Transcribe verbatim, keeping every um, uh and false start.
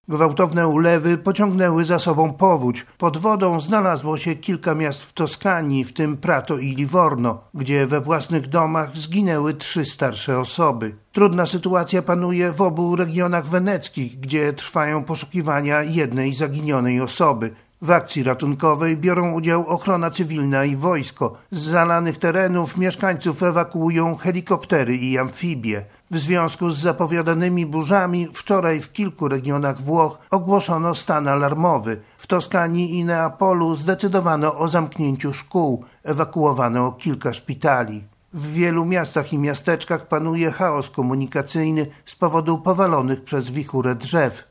Gwałtowne ulewy pociągnęły za sobą powódź. Pod wodą znalazło się kilka miast w Toskanii, w tym Prato i Livorno, gdzie we własnych domach zginęły trzy starsze osoby. Trudna sytuacja panuje w obu regionach weneckich, gdzie trwają poszukiwania jednej zaginionej osoby. W akcji ratunkowej biorą udział ochrona cywilna i wojsko. Z zalanych terenów mieszkańców ewakuują helikoptery i amfibie. W związku z zapowiadanymi burzami wczoraj w kilku regionach Włoch ogłoszono stan alarmowy. W Toskanii i Neapolu zdecydowano o zamknięciu szkół, ewakuowano kilka szpitali. W wielu miastach i miasteczkach panuje chaos komunikacyjny z powodu powalonych przez wichurę drzew.